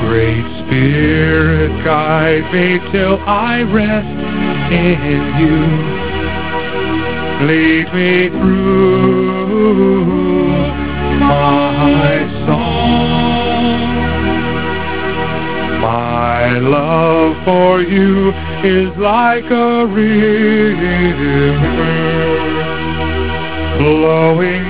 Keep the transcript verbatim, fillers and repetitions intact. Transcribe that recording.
Great Spirit, guide me till I rest in you. Lead me through my song. My love for you is like a river flowing